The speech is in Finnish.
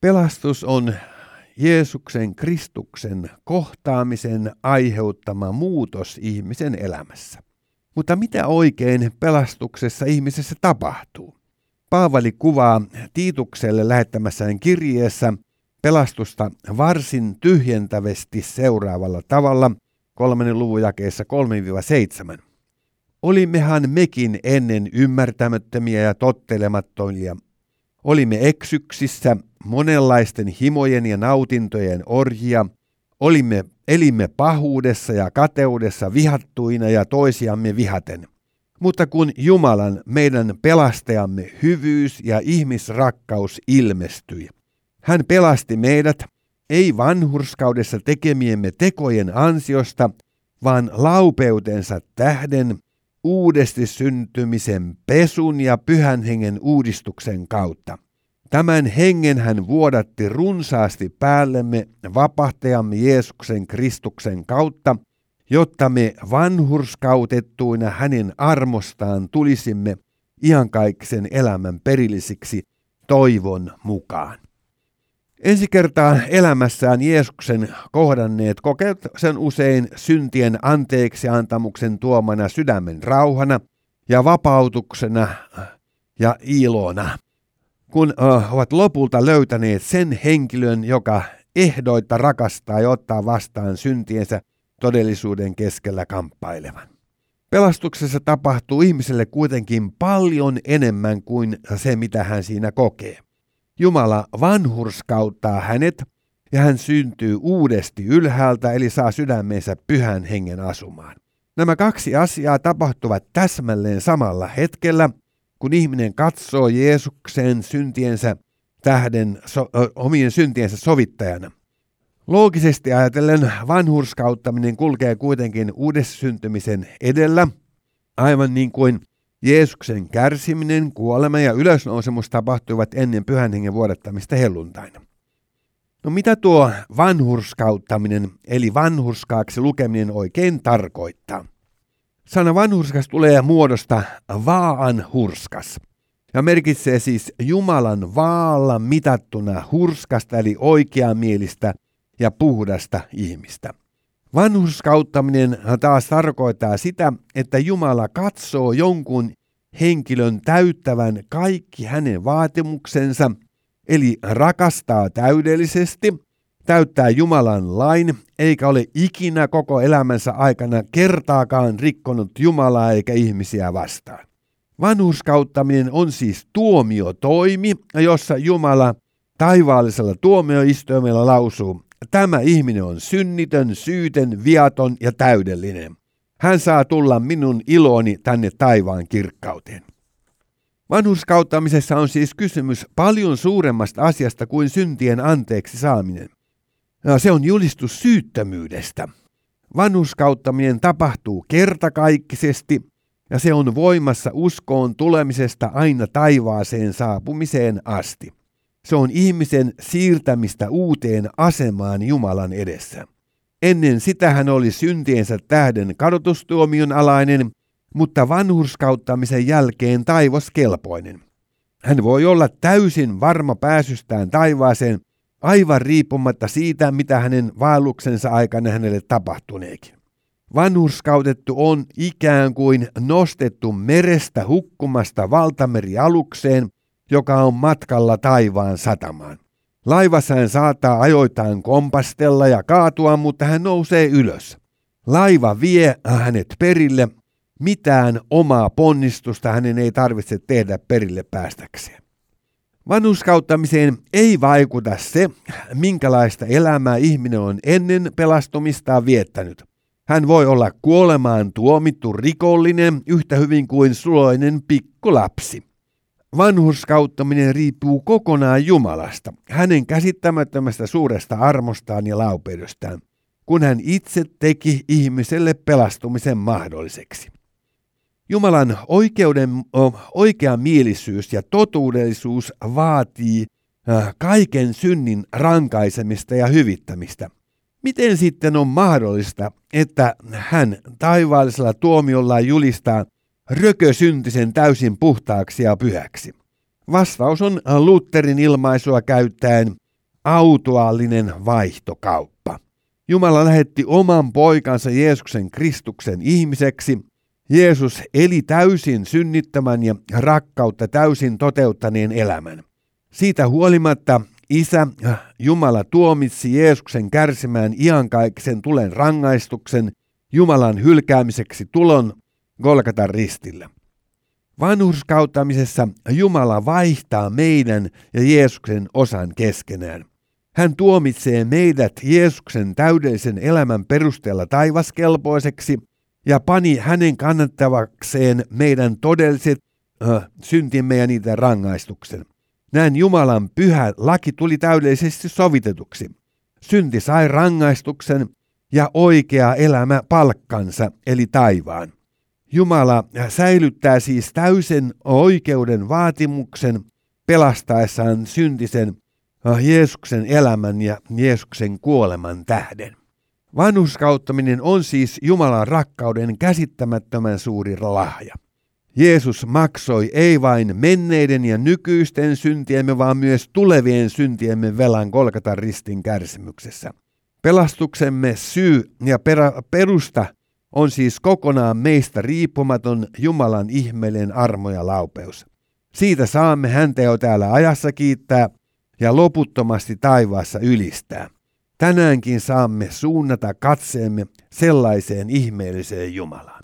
Pelastus on Jeesuksen Kristuksen kohtaamisen aiheuttama muutos ihmisen elämässä. Mutta mitä oikein pelastuksessa ihmisessä tapahtuu? Paavali kuvaa Tiitukselle lähettämässään kirjeessä pelastusta varsin tyhjentävästi seuraavalla tavalla 3. luvun jakeessa 3-7. Olimmehan mekin ennen ymmärtämättömiä ja tottelemattomia. Olimme eksyksissä, monenlaisten himojen ja nautintojen orjia. Elimme pahuudessa ja kateudessa vihattuina ja toisiamme vihaten. Mutta kun Jumalan, meidän pelastajamme, hyvyys ja ihmisrakkaus ilmestyi, hän pelasti meidät, ei vanhurskaudessa tekemiemme tekojen ansiosta, vaan laupeutensa tähden, uudesti syntymisen pesun ja Pyhän Hengen uudistuksen kautta. Tämän hengen hän vuodatti runsaasti päällemme vapahtajamme Jeesuksen Kristuksen kautta, jotta me vanhurskautettuina hänen armostaan tulisimme iankaikkisen elämän perillisiksi toivon mukaan. Ensi kertaa elämässään Jeesuksen kohdanneet kokevat sen usein syntien anteeksiantamuksen tuomana sydämen rauhana ja vapautuksena ja ilona, kun ovat lopulta löytäneet sen henkilön, joka ehdoitta rakastaa ja ottaa vastaan syntiensä todellisuuden keskellä kamppailevan. Pelastuksessa tapahtuu ihmiselle kuitenkin paljon enemmän kuin se, mitä hän siinä kokee. Jumala vanhurskauttaa hänet ja hän syntyy uudesti ylhäältä, eli saa sydämeensä Pyhän Hengen asumaan. Nämä kaksi asiaa tapahtuvat täsmälleen samalla hetkellä, kun ihminen katsoo Jeesuksen syntiensä tähden omien syntiensä sovittajana. Loogisesti ajatellen vanhurskauttaminen kulkee kuitenkin uudessyntymisen edellä, aivan niin kuin Jeesuksen kärsiminen, kuolema ja ylösnousemus tapahtuivat ennen Pyhän Hengen vuodattamista helluntaina. No mitä tuo vanhurskauttaminen eli vanhurskaaksi lukeminen oikein tarkoittaa? Sana vanhurskas tulee muodosta vaanhurskas ja merkitsee siis Jumalan vaalla mitattuna hurskasta eli oikeamielistä ja puhdasta ihmistä. Vanhurskauttaminen taas tarkoittaa sitä, että Jumala katsoo jonkun henkilön täyttävän kaikki hänen vaatimuksensa, eli rakastaa täydellisesti, täyttää Jumalan lain, eikä ole ikinä koko elämänsä aikana kertaakaan rikkonut Jumalaa eikä ihmisiä vastaan. Vanhurskauttaminen on siis tuomiotoimi, jossa Jumala taivaallisella tuomioistuimella lausuu: tämä ihminen on synnitön, syytön, viaton ja täydellinen. Hän saa tulla minun iloni tänne taivaan kirkkauteen. Vanhurskauttamisessa on siis kysymys paljon suuremmasta asiasta kuin syntien anteeksi saaminen. Se on julistus syyttömyydestä. Vanhurskauttaminen tapahtuu kertakaikkisesti ja se on voimassa uskoon tulemisesta aina taivaaseen saapumiseen asti. Se on ihmisen siirtämistä uuteen asemaan Jumalan edessä. Ennen sitä hän oli syntiensä tähden kadotustuomion alainen, mutta vanhurskauttamisen jälkeen taivaskelpoinen. Hän voi olla täysin varma pääsystään taivaaseen, aivan riippumatta siitä, mitä hänen vaelluksensa aikana hänelle tapahtuneekin. Vanhurskautettu on ikään kuin nostettu merestä hukkumasta valtamerialukseen, joka on matkalla taivaan satamaan. Laivassa hän saattaa ajoittain kompastella ja kaatua, mutta hän nousee ylös. Laiva vie hänet perille. Mitään omaa ponnistusta hänen ei tarvitse tehdä perille päästäkseen. Vanhurskauttamiseen ei vaikuta se, minkälaista elämää ihminen on ennen pelastumistaan viettänyt. Hän voi olla kuolemaan tuomittu rikollinen yhtä hyvin kuin suloinen pikkulapsi. Vanhurskauttaminen riippuu kokonaan Jumalasta, hänen käsittämättömästä suuresta armostaan ja laupeudestaan, kun hän itse teki ihmiselle pelastumisen mahdolliseksi. Jumalan oikeamielisyys ja totuudellisuus vaatii kaiken synnin rankaisemista ja hyvittämistä. Miten sitten on mahdollista, että hän taivaallisella tuomiollaan julistaa rökösyntisen täysin puhtaaksi ja pyhäksi? Vastaus on Lutherin ilmaisua käyttäen autuaallinen vaihtokauppa. Jumala lähetti oman poikansa Jeesuksen Kristuksen ihmiseksi. Jeesus eli täysin synnittömän ja rakkautta täysin toteuttaneen elämän. Siitä huolimatta Isä Jumala tuomitsi Jeesuksen kärsimään iankaikkisen tulen rangaistuksen Jumalan hylkäämiseksi tulon Golgatan ristillä. Vanhurskauttamisessa Jumala vaihtaa meidän ja Jeesuksen osan keskenään. Hän tuomitsee meidät Jeesuksen täydellisen elämän perusteella taivaskelpoiseksi ja pani hänen kannattavakseen meidän todelliset syntimme ja niiden rangaistuksen. Näin Jumalan pyhä laki tuli täydellisesti sovitetuksi. Synti sai rangaistuksen ja oikea elämä palkkansa, eli taivaan. Jumala säilyttää siis täysen oikeuden vaatimuksen pelastaessaan syntisen Jeesuksen elämän ja Jeesuksen kuoleman tähden. Vanhurskauttaminen on siis Jumalan rakkauden käsittämättömän suuri lahja. Jeesus maksoi ei vain menneiden ja nykyisten syntiemme, vaan myös tulevien syntiemme velan Golgatan ristin kärsimyksessä. Pelastuksemme syy ja perusta on siis kokonaan meistä riippumaton Jumalan ihmeellinen armo ja laupeus. Siitä saamme häntä jo täällä ajassa kiittää ja loputtomasti taivaassa ylistää. Tänäänkin saamme suunnata katseemme sellaiseen ihmeelliseen Jumalaan.